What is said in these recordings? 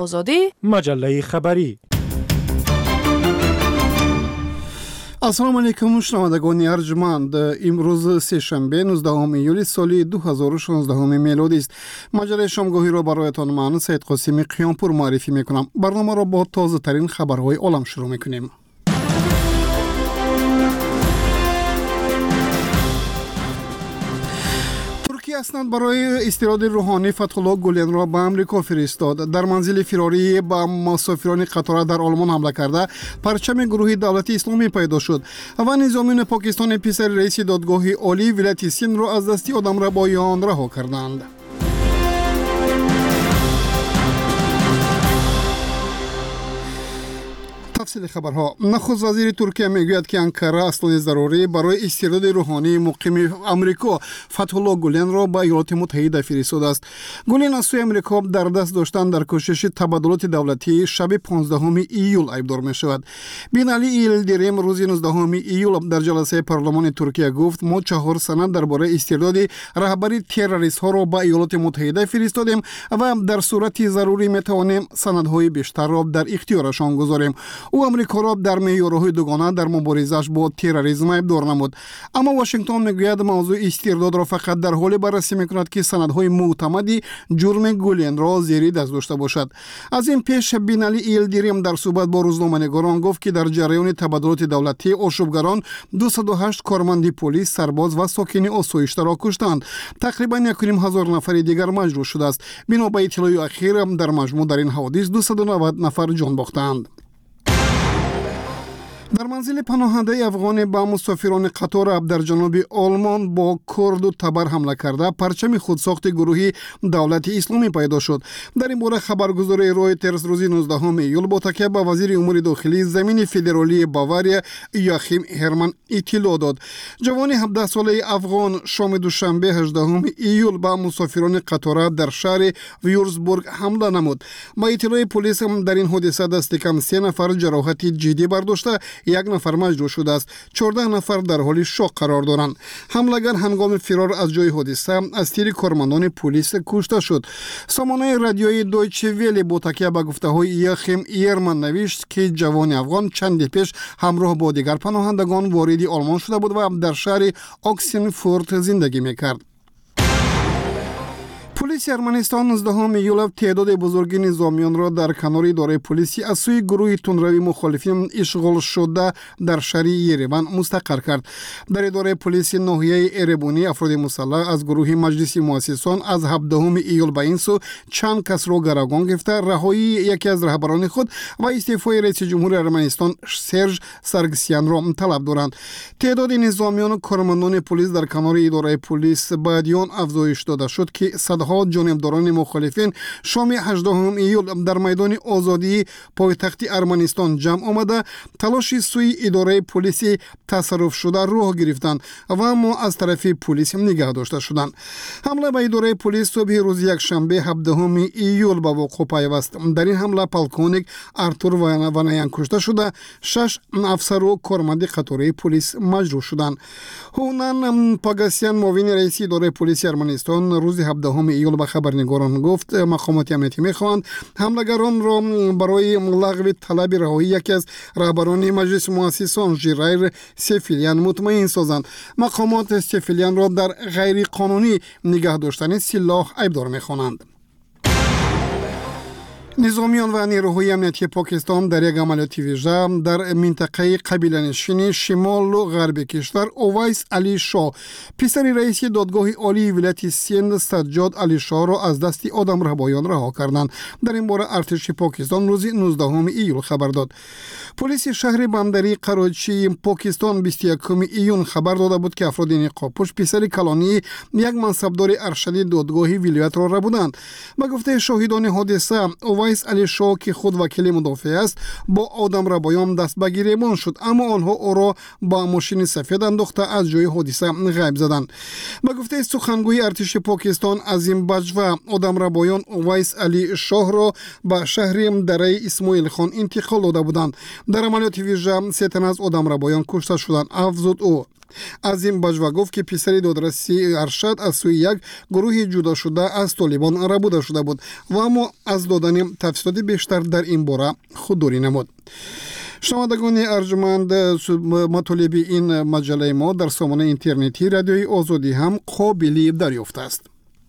آزادی مجله خبری. السلام علیکم شنوندگان ارجمند. امروز سه‌شنبه 19 ایولی سال 2016 میلادی است. مجله شامگاهی را برایتان من سید قاسمی قیامپور معرفی میکنم. برنامه را با تازه ترین خبرهای عالم شروع میکنیم. ترکیه اسناد برای استیراد روحانی فتح‌الله گولن را به آمریکا فرستاد. در منزل فراری با مسافران قطار در آلمان حمله کرده پرچم گروه دولت اسلامی پیدا شد و نظامیان پاکستان پسر رئیس دادگاه عالی ولایت سند را از دست آدمربایان رها کردند. تفصیل خبرها. نخست وزیر ترکیه میگوید که انقره اسناد ضروری برای استیراد روحانی مقیم آمریکا فتح‌الله گولن را به ایالات متحده فرستاده است. گولن از سوی آمریکا در دست داشتن در کوشش تبادلات دولتی شب 15 ایول ایبدار می شود. بینعلی ایلدیریم روز 19 ایول در جلسه پارلمان ترکیه گفت ما 4 سند درباره استیراد رهبری تروریست ها را به ایالات متحده فرستادیم و در صورت ضروری می توانیم سندهای بیشتر را در اختیارشان گذاریم. او آمریکا را در معیارهای دوگانه در مبارزش با تروریسم ابدار نمود. اما واشنگتن میگوید موضوع استیراد را فقط در حالی بررسی میکند که سندهای معتمدی جرم گولن را زیر دست داشته باشد. از این پیش بینعلی ایلدیریم در صحبت با روزنامه‌نگاران گفت که در جریان تبادلات دولتی آشوبگران 208 کارمند پلیس، سرباز و ساکن آسایش‌ها را کشتند. تقریبا 1,500 نفر دیگر مجروح شده است. بنا به اطلاع اخیر در مجموع در این حوادث 290 نفر جان باختند. در منزل پناهنده افغان با مسافران قطار در جنوب آلمان با کرد و تبر حمله کرده پرچم خودساخت گروه دولت اسلامی پیدا شد. در این باره خبرگزاری رویترز روز 19 ایول با تکیه به وزیر امور داخلی زمین فدرالی باواریا یاخیم هرمن اطلاع داد. جوان 17 ساله افغان شام دوشنبه 18 ایول با مسافران قطار در شهر ویورزبورگ حمله نمود. با اطلاع پلیس در این حادثه دست کم 3 نفر جراحت جدی برداشته، 1 نفر مجروح شده است. 14 نفر در حال شوک قرار دارند. حمله‌گر هنگام فرار از جای حادثه از تیر کارمندان پلیس کشته شد. سامانه رادیویی دویچه ویلی با تکیه به گفته‌های یاخیم هرمن نوشت که جوان افغان چندی پیش همراه با دیگر پناهندگان وارد آلمان شده بود و در شهر اکسنفورت زندگی می‌کرد. پلیس ارمنستان 19 ایول تعداد بزرگی نظامیان را در کنار اداره پلیسی از سوی گروه تندروی مخالفین اشغال شده در شهر یریون مستقر کرد. در اداره پلیس ناحیه اربونی افراد مسلح از گروه مجلس مؤسسان از 17 ایول به این سو چند کس را گروگان گرفته رهایی یکی از رهبران خود و استعفای رئیس جمهور ارمنستان سرژ سارگسیان را طلب دارند. تعداد نظامیان و کارمندان پلیس در کنار اداره پلیس بعدیان افزایش داده شد که صدها جانبداران مخالفین شام 18 ایول در میدان آزادی پایتخت ارمنستان جمع آمده تلاش سوی اداره پلیس تصرف شده راه گرفتند و اما از طرف پلیس نگه داشته شدند. حمله به اداره پلیس صبح روز یکشنبه 17 ایول به وقوع پیوست. در این حمله پالکونیک ارتور وانایان کشته شده، 6 افسر و کارمند قطاری پلیس مجروح شدند. هونان پاگاسیان معاون رئیس اداره پلیس ارمنستان روز 17 ایول به خبرنگاران گفت مقامات امنیتی می‌خواهند حمله‌گران را برای لغو طلب رهایی یکی از رهبران مجلس مؤسسان ژیرایر سفیلیان مطمئن سازند. مقامات سفیلیان را در غیر قانونی نگه داشتن سلاح ایبدار می‌خوانند. نظامیان و نیروهای امنیتی پاکستان در یک عملیات ویژه در منطقه قبیله‌نشین شمال و غرب کشور اویس علی شاه پسر رئیس دادگاه عالی ولایت سند سجاد علی شاه را از دست آدمربایان رها کردند. در این باره ارتش پاکستان روز 19 ایول خبر داد. پلیس شهر بندری قراچی پاکستان 21 ایون خبر داده بود که افراد نقابپوش پسر کلانی یک منصبدار ارشد دادگاه ولایت را بودند. با گفته شاهدان حادثه اویس علی شاه که خود وکیل مدافع است با آدمربایان دست به گریبان شد، اما آنها او را با ماشین سفید انداخته از جای حادثه غیب زدند. با گفته سخنگوی ارتش پاکستان عظیم بجو آدمربایان اویس علی شاه را به شهر دره اسماعیل خان انتقال داده بودند. در عملیات ویژه 3 تن از آدمربایان کشته شدند. افزود او عظیم باجوا گفت که پسر دادرسی ارشد از سوی یک گروه جدا شده از طالبان ربوده شده بود و اما از دادن تفصیلات بیشتر در این باره خودداری نمود. شنوندگان ارجمند، مطالب این مجله ما در سامانه اینترنتی رادیوی آزادی هم قابل دریافت است.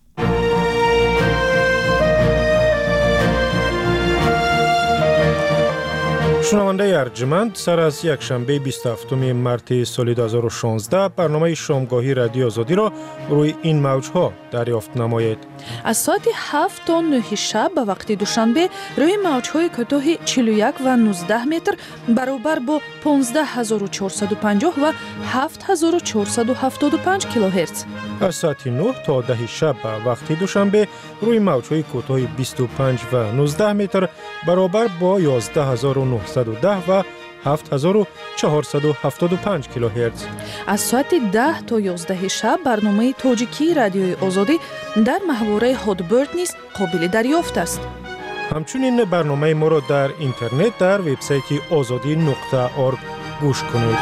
شنونده ارجمند، سر از یک شنبه 27 مارس سال 2016 برنامه شامگاهی رادیو آزادی را روی این موجها دریافت نمایید. از ساعت 7 تا 9 شب به وقت دوشنبه روی موجهای کوتاه 41 و 19 متر برابر با 15450 و 7475 کیلوهرتز. از ساعت 9 تا 10 شب به وقت دوشنبه روی موجهای کوتاه 25 و 19 متر برابر با 11910 و 7475 کیلوهرتز. از ساعت 10 تا 11 شب برنامه تاجیکی رادیوی آزادی در محوره هادبرد نیز قابل دریافت است. همچنین برنامه ما را در اینترنت در وبسایت azadi.org گوش کنید.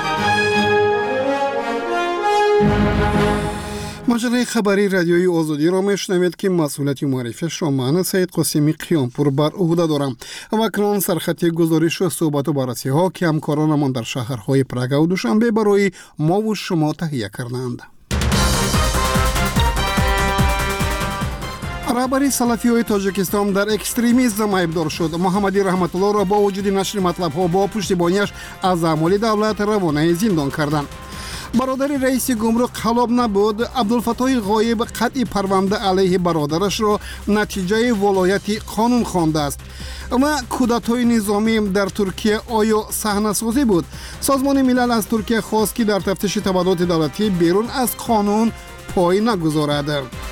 مجله خبری رادیوی آزادی را میشنوید که مسئولیت معرفیش را من سید قاسمی قیامپور بر عهده دارم و اکنون سرخط گزارش و صحبت و بررسی ها که همکارانمان در شهرهای پراگ و دوشنبه برای ما و شما تهیه کردند. رهبر سلفی‌های تاجیکستان در اکستریمیسم ایبدار شد. محمدی رحمت الله را با وجود نشر مطلب‌ها با پشتیبانیش از اعمال دولت روانه زندان کردند. برادر رئیس گمرک خلاب نبود. عبدالفتاح غایب قطعی پرونده علیه برادرش را نتیجه ولایتی قانون خوانده است. و کودتای نظامی در ترکیه آیا صحنه‌سازی بود؟ سازمان ملل از ترکیه خواست که در تفتیش تبادلات دولتی بیرون از قانون پای نگذارد.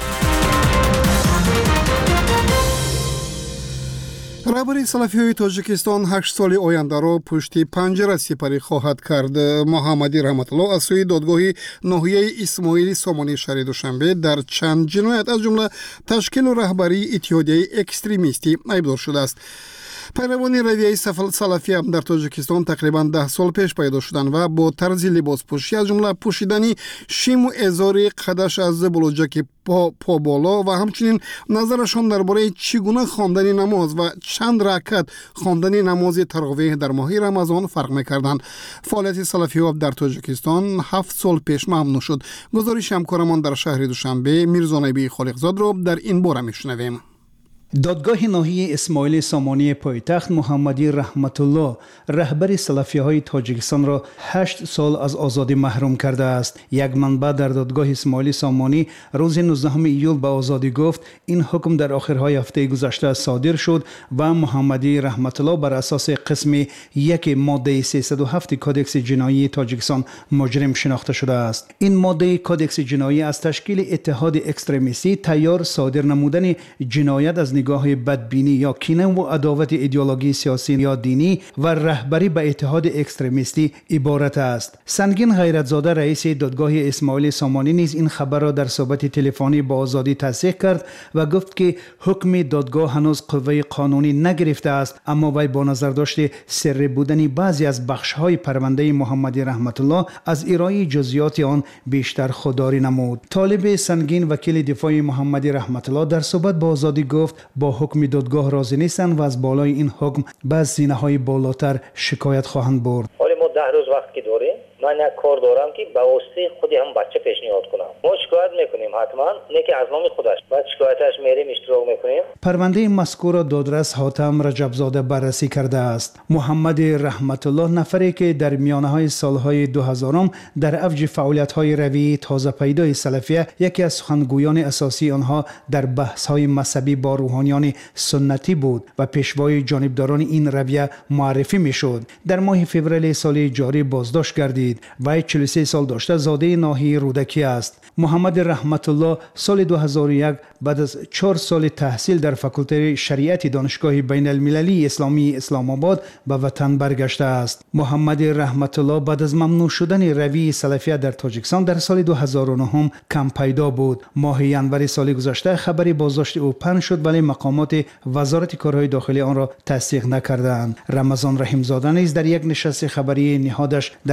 رهبر سلفی‌های تاجیکستان 8 سال آینده را پشت پنجره سپری خواهد کرد. محمدی رحمت الله از سوی دادگاه ناحیه اسماعیلی سامانی شهر دوشنبه در چند جنایت از جمله تشکیل و رهبری اتحادیه اکستریمیستی ایبدار شده است. پیروان رویه سلفی هم در تاجیکستان تقریبا 10 سال پیش پیدا شدند و با طرز لباس پوشی از جمله پوشیدنی شیم و ازار قدش از بلوجک پا بالا و همچنین نظرشان درباره چگونه خواندن نماز و چند رکعت خواندن نماز تراویح در ماه رمضان فرق می‌کردند. فعالیت سلفی ها در تاجیکستان 7 سال پیش ممنوع شد. گزارش همکارمان در شهر دوشنبه میرزا نبی خالقزاد را در این باره میشنویم. دادگاه ناحیه اسماعیلی سامانی پایتخت محمدی رحمت الله رهبر سلفی‌های تاجیکستان را 8 سال از آزادی محروم کرده است. یک منبع در دادگاه اسماعیلی سامانی روز 19 ایول به آزادی گفت این حکم در آخرهای هفته گذشته صادر شد و محمدی رحمت الله بر اساس قسم 1 ماده 307 کدکس جنایی تاجیکستان مجرم شناخته شده است. این ماده کدکس جنایی از تشکیل اتحاد اکستریمیستی تیار صادر نمودن جنایت از نگاه بدبینی یا کینه و عداوت ایدئولوژی سیاسی یا دینی و رهبری به اتحاد اکستریمیستی عبارت است. سنگین غیرتزاده رئیس دادگاه اسماعیلی سامانی نیز این خبر را در صحبت تلفنی با آزادی تصدیق کرد و گفت که حکم دادگاه هنوز قوه قانونی نگرفته است، اما وی با نظر داشته سری بودن بعضی از بخش‌های پرونده محمدی رحمت الله از ارائه جزئیات آن بیشتر خودداری نمود. طالب سنگین وکیل دفاع محمدی رحمت الله در صحبت با آزادی گفت با حکم دادگاه راضی نیستند و از بالای این حکم به زینه‌های بالاتر شکایت خواهند برد. حالا ما 10 روز وقت که داریم، من یک کار دارم که به واسطه خودی هم بچه پیشنهاد کنم. ما شکایت میکنیم حتما، نه که از نام خودش. بعد شکایتش میریم اشتراک میکنیم. پرونده مذکور را دادرس حاتم رجبزاده بررسی کرده است. محمد رحمت الله نفری که در میانه‌های سالهای 2000 در اوج فعالیت‌های روی تازه پیدا سلفیه یکی از سخنگویان اساسی آنها در بحث‌های مذهبی با روحانیان سنتی بود و پیشوای جانبداران این رویه معرفی میشد. در ماه فوریه سال جاری بازداشت گردید. وی 43 سال داشته، زاده ناحیه رودکی است. محمد رحمت الله سال 2001 بعد از 4 سال تحصیل در فاکولته شریعت دانشگاه بین المللی اسلامی اسلام آباد به وطن برگشته است. محمد رحمت الله بعد از ممنوع شدن روی سلفیه در تاجیکستان در سال 2009 کم پیدا بود. ماه ینور سال گذشته خبری بازداشت او پنهان شد، ولی مقامات وزارت کارهای داخلی آن را تصدیق نکردند. رمضان رحیم زاده نیز در یک نشست خبری نهادش در سال گذشته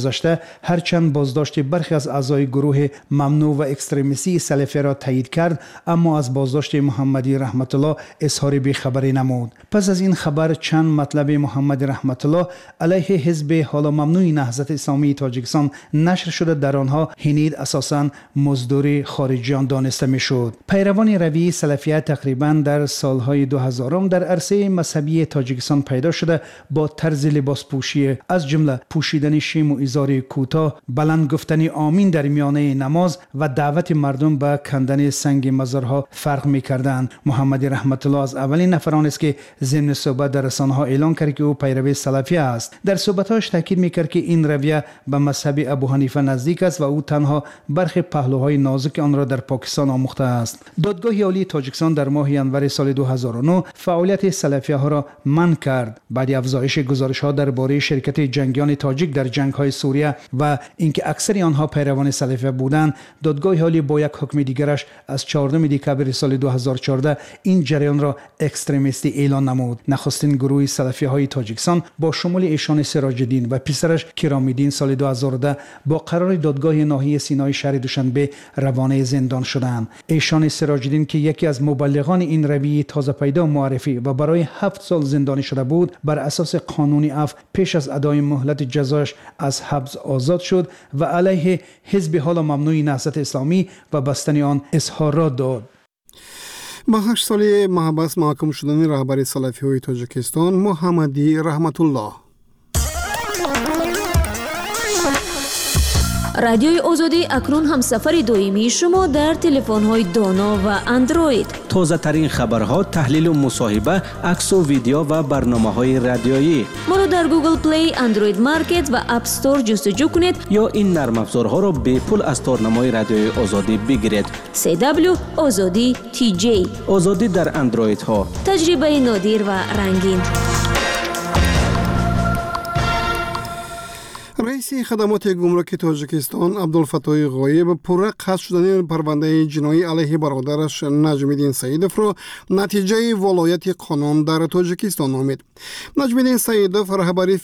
گذشته هرچند بازداشت برخی از اعضای گروه ممنوع و اکستریمیستی سلفی را تایید کرد، اما از بازداشت محمدی رحمت الله اظهار بی‌خبری نمود. پس از این خبر چند مطلب محمد رحمت الله علیه حزب حالا ممنوع نهضت اسلامی تاجیکستان نشر شده. در آنها هنید اساساً مزدور خارجیان دانسته میشد. پیروان روی سلفیه تقریباً در سالهای 2000 در عرصه مذهبی تاجیکستان پیدا شده با طرز لباس پوشی از جمله پوشیدن شیم و ازار کوتاه، بلند گفتن آمین در میانه نماز و دعوت مردم به کندن سنگ مزارها فرق می‌کردند. محمد رحمت الله از اولین نفران است که ضمن صحبت در رسانه‌ها اعلان کرد که او پیرو سلفی است. در صحبت‌هاش تاکید می‌کرد که این رویه به مذهب ابو حنیفه نزدیک است و او تنها برخی پهلوهای نازک آن را در پاکستان آموخته است. دادگاه عالی تاجیکستان در ماه ژانویه سال 2009 فعالیت سلفی‌ها را منع کرد بعد افزایش گزارش‌ها درباره شرکت جنگیان تاجیک در جنگ‌های سوریه و اینکه اکثر آنها پیروان سلفیه بودند. دادگاه عالی با یک حکم دیگرش از 14 دکامبر سال 2014 این جریان را اکستریمیستی اعلان نمود. نخستین گروه سلفی‌های تاجیکستان با شمول ایشان سراج الدین و پسرش کرام الدین سال 2010 با قرار دادگاه ناحیه سینای شهر دوشنبه روانه زندان شدند. ایشان سراج الدین که یکی از مبلغان این رویه تازه پیدا معرفی و برای 7 سال زندانی شده بود، بر اساس قانون عفو پیش از ادای مهلت جزایش از حبس آزاد شد و علیه حزب حالا ممنوع نهضت اسلامی و بستن آن اظهارات داد. با 8 سال محبس محکوم شدن رهبر سلفی‌های تاجیکستان محمدی رحمت الله. رادیوی آزادی اکنون هم سفر دائمی شما در تلفن‌های دانا و اندروید. تازه ترین خبرها، تحلیل و مصاحبه، عکس و ویدیو و برنامه‌های رادیویی. ما را در گوگل پلی، اندروید مارکت و اپ استور جستجو کنید یا این نرم افزارها را به پول از تارنمای رادیوی آزادی بگیرید. CW آزادی TJ. آزادی در اندروید ها. تجربه نادر و رنگین. رئیس خدمات گمرک تاجیکستان عبدالفتاح غایب پرره قطع شدن پرونده جنایی علیه برادرش نجم الدین سیدوف را نتیجه ولایت قانون در تاجیکستان نامید. نجم الدین سیدوف رهبر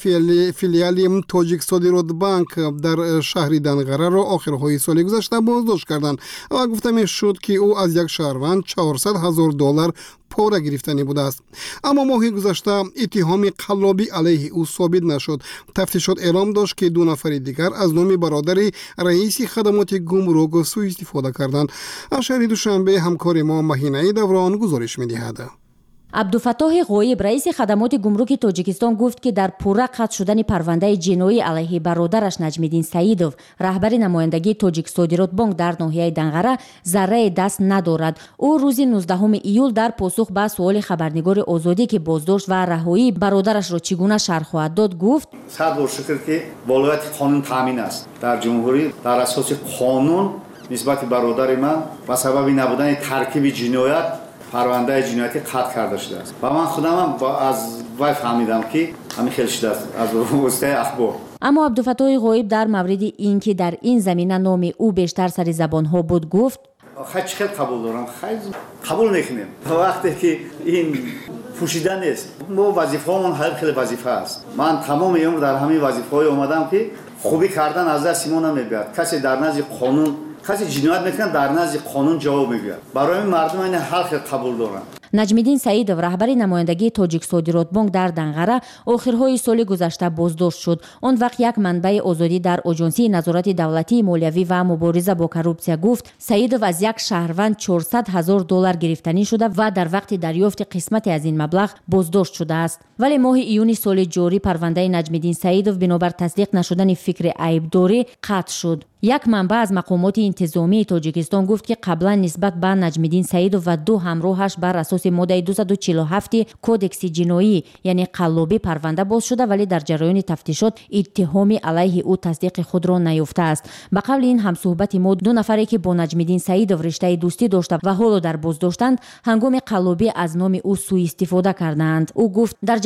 فیلیال تاجیک صادرات بانک در شهر دنغره را آخرهای سال گذشته بازداشت کردند و گفته میشد که او از یک شهروند $400,000 پاره گرفتنی بوده است. اما ماه گذشته اتهام قلابی علیه او ثابت نشد. تفتیشات اعلام داشت که 2 نفر دیگر از نام برادر رئیس خدمات گمرک سوء استفاده کردند. از شهر دوشنبه همکار ما مهینه دوران گزارش می‌دهد. عبدالفتاح غایب رئیس خدمات گمرک تاجیکستان گفت که در پرره قطع شدن پرونده جنایی علیه برادرش نجم الدین سیدوف رهبر نمایندگی تاجیک صادرات بانک در ناحیه دنغره ذره دست ندارد. او روز 19 ایول در پاسخ به سوال خبرنگار آزادی که بازداشت و رهایی برادرش را چگونه شرح خواهد داد گفت: صد بار شکر که ولایت قانون تامین است. در جمهوری در اساس قانون نسبت برادر من با سبب نبودن ترکیب جنایت پرونده جنایتی قطع کرده شده است و من خودم هم از وی فهمیدم که همین خیلی شده است از واسطه اخبار. اما عبدالفتاح غایب در مورد اینکه در این زمینه نام او بیشتر سر زبان ها بود گفت: خیلی قبول دارم، خیلی قبول نکنیم وقتی که این پوشیدن است. ما وظیفه‌مون خیلی وظیفه است. من تمام عمر در همین وظیفه‌های اومدم که خوبی کردن از دست ما نمیاد. کسی در نزد قانون کسی جنایت میکنه در نزد قانون جواب میگیره. برای مردم این حق قبول دارن. نجم الدین سیدوف رهبر نمایندگی تاجیک صادرات بانک در دنغره آخرهای سال گذشته بازداشت شد. آن وقت یک منبع آزادی در آژانسی نظارت دولتی مالیوی و مبارزه با کروپسیا گفت سیدوف از یک شهروند $400,000 گرفتنی شده و در وقت دریافت قسمتی از این مبلغ بازداشت شده است. ولی ماه ایون سال جاری پرونده نجم الدین سیدوف بنابر تصدیق نشدن فکر عیبداری قطع شد. یک منبع از مقامات انتظامی تاجیکستان گفت که قبلا نسبت به نجم الدین سیدوف و 2 همراهش بر اساس ماده 247 کودکس جنایی یعنی قلابی پرونده باز شده، ولی در جریان تفتیشات اتهامی علیه او تصدیق خود را نیافته است. به قبل این همصحبت ما 2 نفری که با نجم الدین سیدوف رشته دوستی داشته و حالا در بازداشتند هنگام قلابی از نام او سوء استفاده کردند. او گفت در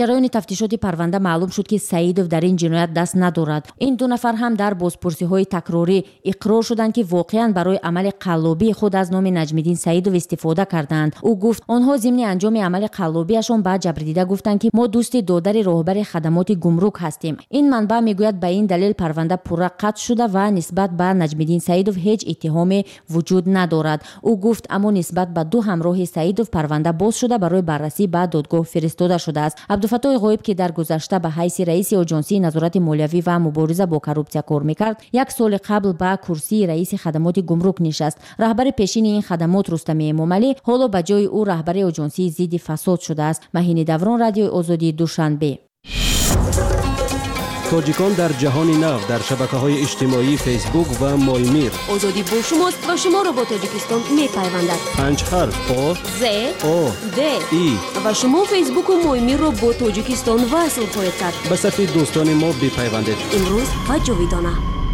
جریان تفتیشات پرونده معلوم شد که سعیدов در این جنایت دست ندارد. این دو نفر هم در بازپرسی‌های تکراری اقرار شدند که واقعاً برای عمل قلابی خود از نام نجم‌الدین سعیدов استفاده کردند. او گفت آنها ضمن انجام عمل قلابیشان به جبردیده گفتند که ما دوست دادر راهبر خدمات گمرک هستیم. این منبع میگوید به این دلیل پرونده پورا قطع شده و نسبت به نجم‌الدین سعیدов هیچ اتهامی وجود ندارد. او گفت اما نسبت به دو همراه سعیدов پرونده باز شده برای بررسی به دادگاه فرستاده شده است. عبدالفتاح غایب که در گذشته به حیث رئیس آژانسی نظارت مالیوی و مبارزه با کروپسیا کار میکرد، یک سال قبل به کرسی رئیس خدمات گمرک نشست. رهبر پیشین این خدمات رستم امامعلی حالا به جای او رهبر آژانسی ضد فساد شده است. مهین دوران، رادیو آزادی، دوشنبه. تاجیکان در جهان نو در شبکه‌های اجتماعی فیسبوک و مایمیر. آزادی با شماست و شما را با تاجیکستان می‌پیوندد. 5 حرف آ ز او د ای و شما فیسبوک و مایمیر را با تاجیکستان وصل خواهید کرد. به صفحه دوستان ما بپیوندید. امروز و جاویدانه.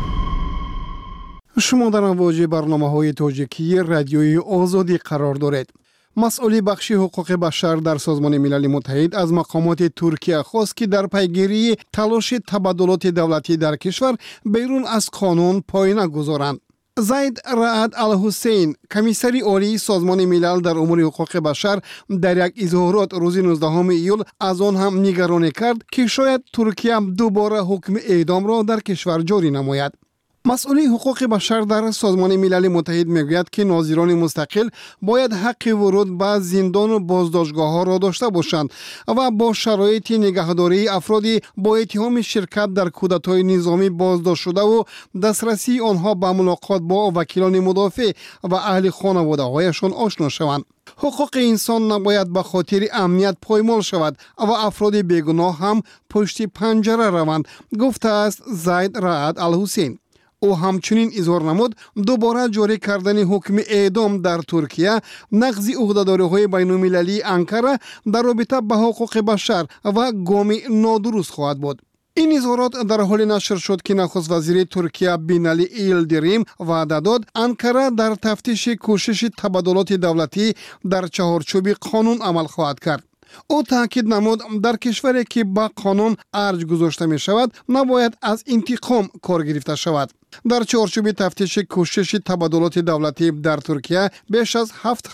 شما در امواج برنامه‌های تاجیکی رادیوی آزادی قرار دارید. مسئول بخش حقوق بشر در سازمان ملل متحد از مقامات ترکیه خواست که در پیگیری تلاش تبادلات دولتی در کشور بیرون از قانون پای نگذارند. زید رعد الحسین، کمیسر عالی سازمان ملل در امور حقوق بشر، در یک اظهارات روز 19 ایول از آن هم نگرانی کرد که شاید ترکیه دوباره حکم اعدام را در کشور جاری نماید. مسئول حقوق بشر در سازمان ملل متحد میگوید که ناظران مستقل باید حق ورود به زندان و بازداشتگاه ها را داشته باشند و با شرایط نگهداری افرادی با اتهام شرکت در کودتای نظامی بازداشت شده و دسترسی آنها به ملاقات با وکیلان مدافع و اهل خانواده هایشان آشنا شوند. حقوق انسان نباید به خاطر امنیت پایمال شود و افراد بیگناه هم پشت پنجره روند، گفته است زید رعد الحسین. او همچنین اظهار نمود دوباره جاری کردن حکم اعدام در ترکیه نقض عهده‌داری‌های بین‌المللی انکره در رابطه با حقوق بشر و گام نادرست خواهد بود. این اظهارات در حال نشر شد که نخست وزیر ترکیه بینالی ایلدریم وعده داد انکره در تفتیش کوشش تبادلات دولتی در چهارچوب قانون عمل خواهد کرد. او تاکید نمود در کشوری که با قانون ارج گذاشته می شود نباید از انتقام کار گرفته شود. در چارچوب تفتیش کوشش تبادلات دولتی در ترکیه بیش از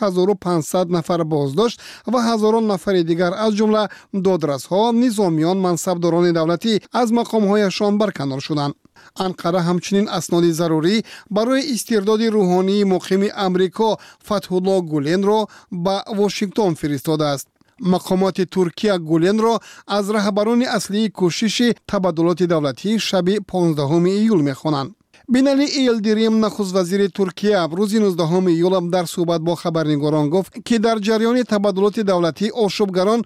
7500 نفر بازداشت و هزاران نفر دیگر از جمله دادرس‌ها، نظامیان، منصبداران دولتی از مقام‌هایشان برکنار شدند. انقره همچنین اسناد ضروری برای استرداد روحانی مقیم امریکا فتح‌الله گولن را به واشنگتن فرستاده است. مقامات ترکیه گولن را از رهبران اصلی کوشش تبادلات دولتی شب 15 ایول می‌خوانند. بینالی ایلدریم نخست وزیر ترکیه روز 19 ایول در صحبت با خبرنگاران گفت که در جریان تبادلات دولتی آشوبگران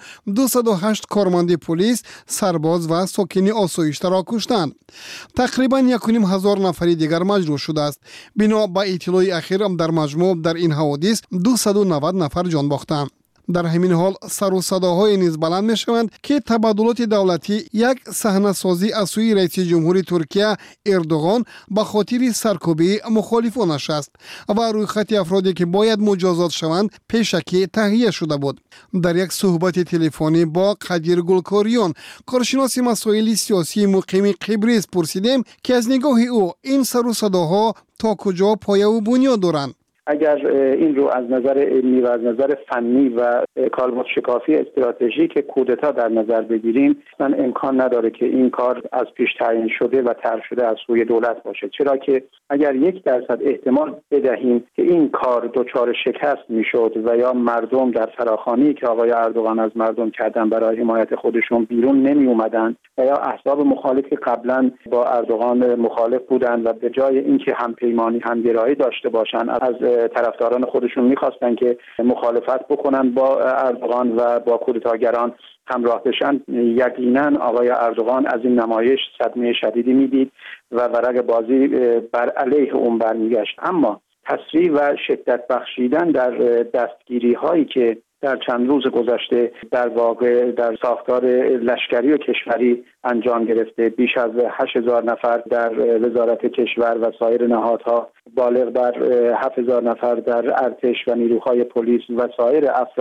208 کارمند پلیس، سرباز و ساکن آسایش را کشتند. تقریبا 1,500 نفر دیگر مجروح شده است. بنا به اطلاع اخیر در مجموع در این حوادث 290 نفر جان باختند. در همین حال سر و صداهای نیز بلند می شوند که تبادلات دولتی یک صحنه سازی از سوی رئیس جمهور ترکیه اردوغان به خاطر سرکوبی مخالفانش است و روی خط افرادی که باید مجازات شوند پیشکی تهیه شده بود. در یک صحبت تلفنی با قدیر گلکاریان، کارشناس مسائل سیاسی مقیم قبرس، پرسیدیم که از نگاه او این سر و صداها تا کجا پایه و بنیاد دارند. اگر این رو از نظر علمی و از نظر فنی و کالبد شکافی استراتژیک کودتا در نظر بگیریم، اصلا امکان نداره که این کار از پیش تعیین شده و طرح شده از سوی دولت باشه، چرا که اگر 1% احتمال بدهیم که این کار دچار شکست میشد و یا مردم در فراخوانی که آقای اردوغان از مردم کردن برای حمایت خودشون بیرون نمی اومدن و یا احزاب مخالف که قبلا با اردوغان مخالف بودن و به جای اینکه همپیمانی همگرایی داشته باشن از طرفداران خودشون میخواستن که مخالفت بکنن با اردوغان و با کودتاگران همراه بشن، یقینا آقای اردوغان از این نمایش صدمه شدیدی میدید و ورق بازی بر علیه اون برمیگشت. اما تسریع و شدت بخشیدن در دستگیری هایی که در چند روز گذشته در واقع در ساختار لشکری و کشوری انجام گرفته، بیش از 8,000 نفر در وزارت کشور و سایر نهادها، بالغ بر 7,000 نفر در ارتش و نیروهای پلیس و سایر افراد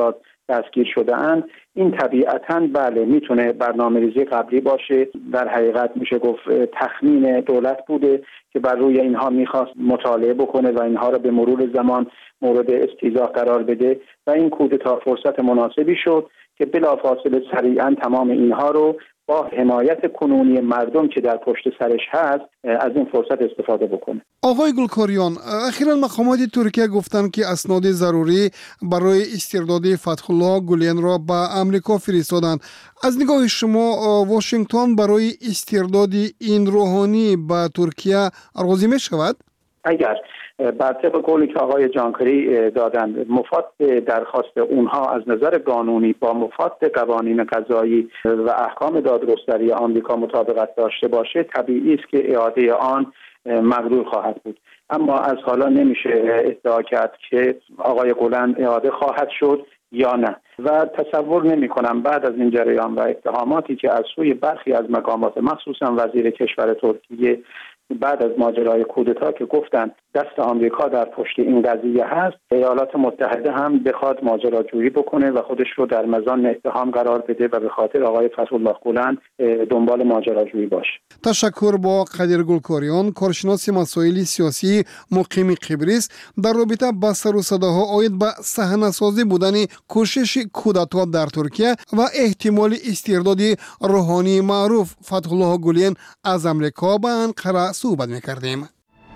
دستگیر شده اند، این طبیعتاً بله میتونه برنامه‌ریزی قبلی باشه. در حقیقت میشه گفت تخمین دولت بوده که بر روی اینها میخواست مطالعه بکنه و اینها را به مرور زمان مورد استیضاح قرار بده و این کودتا فرصت مناسبی شد که بلافاصله سریعاً تمام اینها رو با حمایت کنونی مردم که در پشت سرش هست از این فرصت استفاده بکنه. آقای گلکاریان، اخیراً مقامات ترکیه گفتند که اسناد ضروری برای استرداد فتح الله گولن را به آمریکا فرستادند. از نگاه شما واشنگتن برای استرداد این روحانی به ترکیه راضی می شود؟ اگر بر طبق قولی که آقای جانکری دادند مفاد درخواست اونها از نظر قانونی با مفاد قوانین قضایی و احکام دادگستری آمریکا مطابقت داشته باشه، طبیعی است که اعاده آن مقدور خواهد بود. اما از حالا نمیشه ادعا کرد که آقای گولن اعاده خواهد شد یا نه و تصور نمی کنم بعد از این جریان و اتهاماتی که از سوی برخی از مقامات مخصوصا وزیر کشور ترکیه بعد از ماجرای کودتا که گفتن دست آمریکا در پشت این قضیه هست، ایالات متحده هم بخواد ماجراجویی بکنه و خودش رو در مزان اتهام قرار بده و به خاطر آقای فتح الله گولن دنبال ماجراجویی باشه. تشکر. با قدیر گلکاریان، کارشناس مسائل سیاسی مقیم قبرس، در رابطه با سر و صداها آید به صحنه‌سازی بودن کوشش کودتا در ترکیه و احتمال استرداد روحانی معروف فتح الله گولن از آمریکا به انقره صحبت می‌کردیم.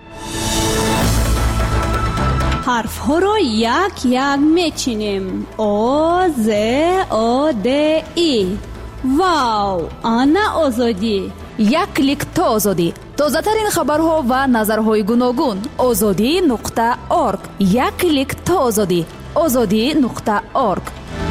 حرف ها را یک یک میچینیم. او ز او د ای. واو، آنا آزادی. یک کلیک تا آزادی. تازه ترین خبرها و نظرهای گوناگون. azadi.org. یک کلیک تا آزادی. azadi.org.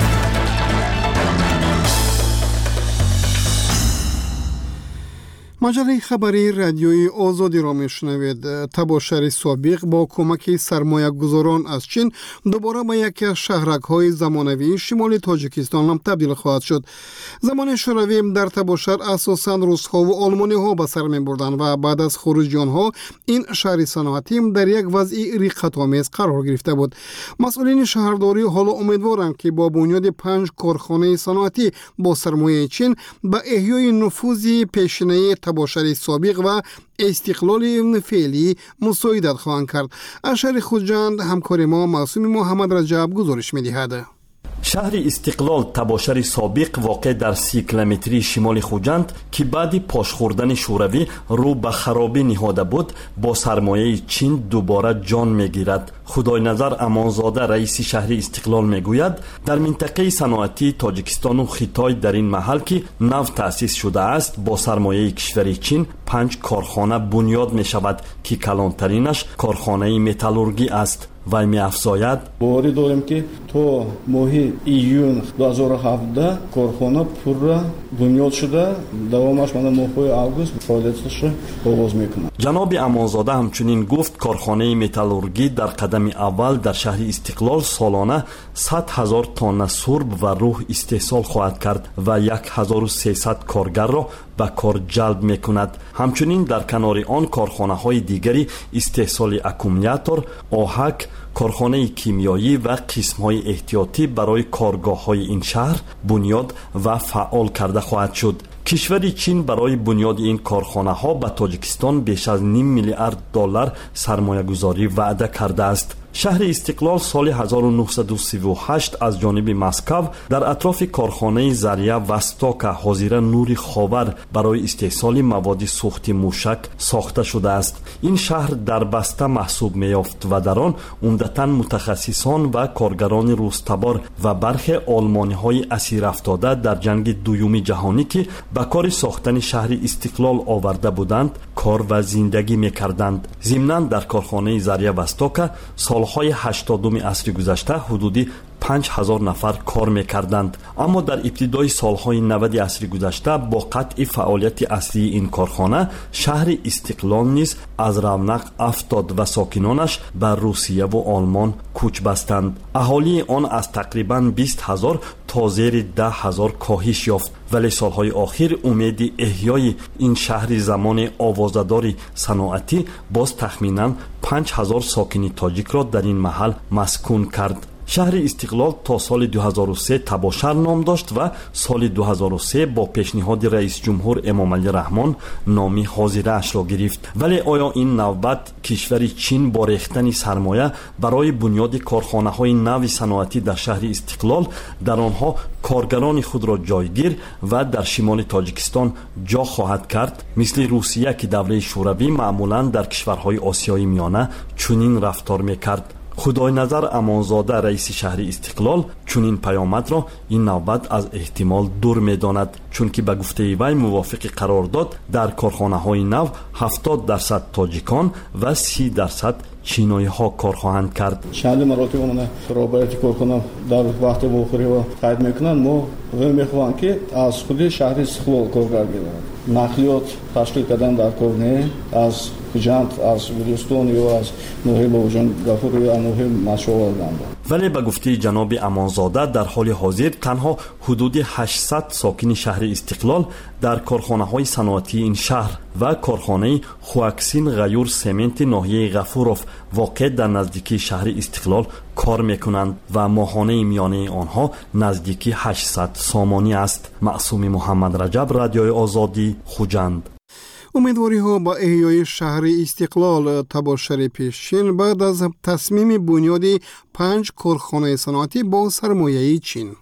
مجله خبری رادیوی آزادی را میشنوید. تباشر سابق با کمک سرمایه گذاران از چین دوباره به یکی از شهرک‌های زمانوی شمال تاجیکستان هم تبدیل خواهد شد. زمان شوروی در تباشر اساساً روس‌ها و آلمانی‌ها به سر می‌بردند و بعد از خروج آنها این شهر صنعتی در یک وضع رقت‌آمیز قرار گرفته بود. مسئولین شهرداری حالا امیدوارند که با بنیاد 5 کارخانه صنعتی با سرمایه چین به احیای نفوذ پیشینه تباشر سابق و استقلال فعلی مساعدت خواهند کرد. از شهر خوجند همکار ما معصوم محمد رجب گزارش می‌دهد. شهر استقلال تباشر سابق واقع در 30 کیلومتری شمال خوجند که بعد پاش خوردن شوروی رو به خرابی نهاده بود با سرمایه چین دوباره جان میگیرد. خدای نظر امانزاده رئیس شهر استقلال میگوید در منطقه صنعتی تاجیکستان و خیتای در این محل که نو تأسیس شده است با سرمایه کشور چین 5 کارخانه بنیاد می شود که کلانترینش کارخانه متالورگی است. وای می افزاید باوری داریم که تا ماه ایون 2017 کارخانه پورا بنیاد شده، دوامش مانند ماه آگوست فعالیتش آغاز میکنه. جناب امانزاده همچنین گفت کارخانه متالورگی در قدم اول در شهر استقلال سالانه 100,000 تن سرب و روح استحصال خواهد کرد و 1300 کارگر را به کار جلب میکند. همچنین در کنار آن کارخانه های دیگری استحصال اکومولاتور، آهک، کارخانه کیمیایی و قسم های احتیاطی برای کارگاه های این شهر بنیاد و فعال کرده خواهد شد. کشور چین برای بنیاد این کارخانه ها به تاجیکستان بیش از $0.5 میلیارد سرمایه گذاری وعده کرده است. شهر استقلال سال 1938 از جانب مسکو در اطراف کارخانه ذریعه وستاک حاضر نور خاور برای استحصال مواد سوخت موشک ساخته شده است. این شهر در بسته محسوب می‌یافت و در آن عمدتاً متخصصان و کارگران روزتبار و برخی آلمانی‌های اسیر افتاده در جنگ دوم جهانی که به کار ساختن شهر استقلال آورده بودند کار و زندگی می‌کردند. ضمناً در کارخانه ذریعه وستاک سالهای 80 عصر گذشته حدودی 5,000 نفر کار میکردند. اما در ابتدای سالهای 90 عصر گذشته با قطع فعالیت اصلی این کارخانه شهر استقلال نیز از رونق افتاد و ساکنانش به روسیه و آلمان کوچ بستند. اهالی آن از تقریباً 20,000 تا زیر 10,000 کاهش یافت، ولی سالهای آخر امید احیای این شهر زمان آوازدار صنعتی باز تخمیناً 5,000 ساکن تاجیک را در این محل مسکون کرد. شهر استقلال تا سال 2003 تباشر نام داشت و سال 2003 با پیشنهاد رئیس جمهور امام علی رحمان نام حاضره اش را گرفت. ولی آیا این نوبت کشور چین با ریختن سرمایه برای بنیاد کارخانه های نو صنعتی در شهر استقلال در آنها کارگران خود را جایگیر و در شمال تاجیکستان جا خواهد کرد؟ مثل روسیه که دوله شوروی معمولا در کشورهای آسیای میانه چنین رفتار میکرد. خدای نظر امانزاده رئیس شهر استقلال چنین پیامد را این نوبت از احتمال دور میداند، چون که به گفته وی موافق قرارداد در کارخانه های نو 70% تاجیکان و 30% چینایی ها کار خواهند کرد. چند مراتب اون رابطه کارخانه در وقت بخوری و قید میکنن. ما میخواهیم که از خود شهر استقلال کارگر بیارند. نقلیات تشکیل کردن در کارخانه از جنت، از ویدیوستون یا از نوحه باوجان گفور یا نوحه مشاور دارند. ولی به گفته جناب امانزاده در حال حاضر تنها حدود 800 ساکن شهر استقلال در کارخانه های صنعتی این شهر و کارخانه خواکسین غیور سمنت ناحیه غفوروف واقع در نزدیکی شهر استقلال کار میکنند و ماهانه میانه آنها نزدیکی 800 سامانی است. معصوم محمد رجب، رادیوی آزادی، خوجند. امیدواری ها با احیای شهر استقلال تباشر پیشین بعد از تصمیم بنیاد 5 کارخانه صنعتی با سرمایه چین.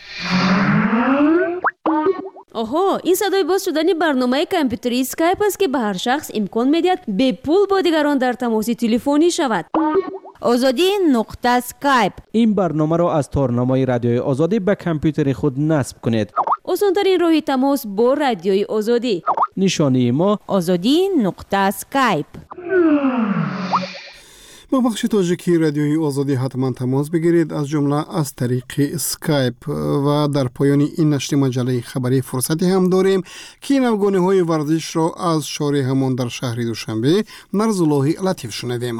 آها، این صدای باز شدن برنامه کامپیوتری اسکایپ است که به هر شخص امکان میدهد به پول با دیگران در تماس تلفنی شود. آزادی نقطه اسکایپ. این برنامه را از تارنمای رادیوی آزادی به کامپیوتر خود نصب کنید. آسان‌ترین راه تماس با رادیوی آزادی. نشانی ما آزادی نقطه اسکایپ. با بخش تاجیکی رادیوی آزادی حتما تماس بگیرید، از جمله از طریق اسکایپ. و در پایان این نشر مجله خبری فرصتی هم داریم که نوگانه های ورزش را از شارع همان در شهر دوشنبه نرزالله لطیف شنویم.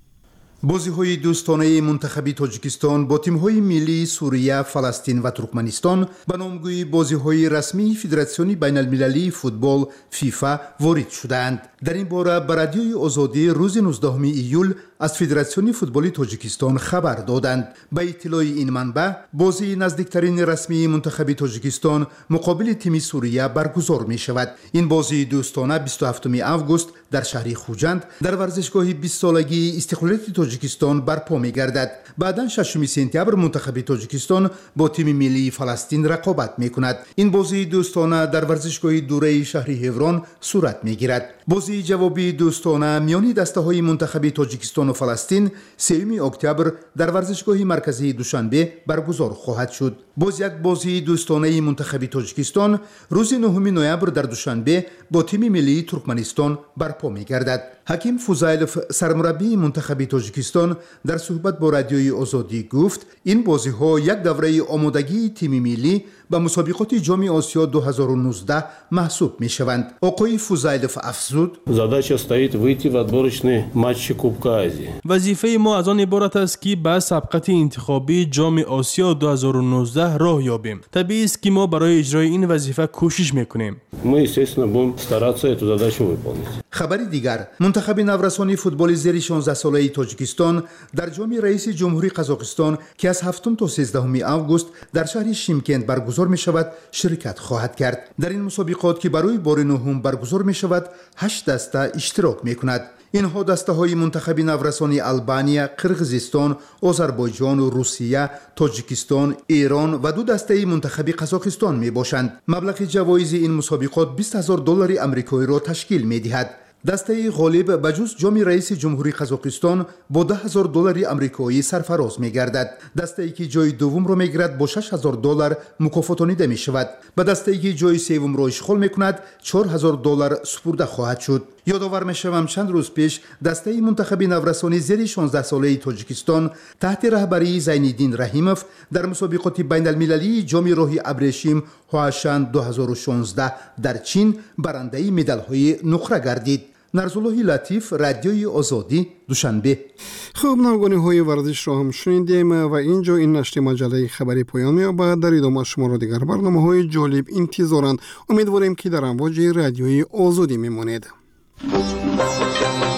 بازی‌های دوستانه منتخب تاجیکستان با تیم‌های ملی سوریه، فلسطین و ترکمنستان به نامگوی بازی‌های رسمی فدراسیون بین‌المللی فوتبال فیفا وارد شدند. در این باره به رادیوی آزادی روز 19 ایول از فدراسیون فوتبال تاجیکستان خبر دادند. به اطلاع این منبع بازی نزدیکترین رسمی منتخب تاجیکستان مقابل تیم سوریه برگزار می شود. این بازی دوستانه 27 آگوست در شهر خوجند در ورزشگاه 20 سالگی استقلالیت تاجیکستان برپا می گردد. بعداً 6 سپتامبر منتخب تاجیکستان با تیم ملی فلسطین رقابت می کند. این بازی دوستانه در ورزشگاه دوره شهر هیوران صورت می گیرد. بازی جوابی دوستانه میان دسته‌های منتخب تاجیکستان و فلسطین 3 اکتبر در ورزشگاه مرکزی دوشنبه برگزار خواهد شد. باز یک بازی دوستانه منتخب تاجیکستان روز 9 نوامبر در دوشنبه با تیم ملی ترکمنستان برپا می‌گردد. حکیم فوزایلوف سرمربی منتخب تاجیکستان در صحبت با رادیوی آزادی گفت این بازی‌ها یک دوره آمادگی تیم ملی به مسابقات جام آسیا 2019 محسوب می‌شوند. آقای فوزایلوف افزود: задача стоит выйти в отборочный матч Кубка Азии. وظیفه ما از آن عبارت است که به سبقت انتخابی جام آسیا 2019 راه یابیم. طبیعی است که ما برای اجرای این وظیفه کوشش می‌کنیم. Мы, естественно, будем стараться эту задачу выполнить. خبر دیگر: منتخب نورسانی فوتبال زیر 16 ساله تاجیکستان در جام رئیس جمهوری قزاقستان که از 7 تا 13 آگوست در شهر شیمکند برگزار می شود شرکت خواهد کرد. در این مسابقات که برای بار نهم برگزار می شود 8 دسته اشتراک می کند. اینها دسته های منتخب نورسانی آلبانیا، قرقیزستان، آذربایجان و روسیه، تاجیکستان، ایران و 2 دسته منتخب قزاقستان می باشند. مبلغ جوایز این مسابقات $20,000 آمریکایی را تشکیل می دهد. دسته غالب بجز جام رئیس جمهوری قزاقستان با $10,000 آمریکایی سرفراز می گردد. دسته ای که جای دوم را می گیرد با $6,000 مکافاتانیده می شود. به دسته ای که جای سوم را اشغال می کند $4,000 سپرده خواهد شد. یادآور می شوم چند روز پیش دسته منتخب نورسانی زیر 16 ساله تاجیکستان تحت رهبری زینالدین رحیموف در مسابقات بین المللی جام راه ابریشم هواشن 2016 در چین برنده مدال های نقره گردید. نرزالله لطیف، رادیوی آزادی، دوشنبه. خب، نوگانه های ورزش را هم شنیدیم و اینجا این نشر مجله خبری پایان می‌یابد. در ادامه شما را دیگر برنامه های جالب انتظارند. امیدواریم که در امواج رادیوی آزادی میمانید.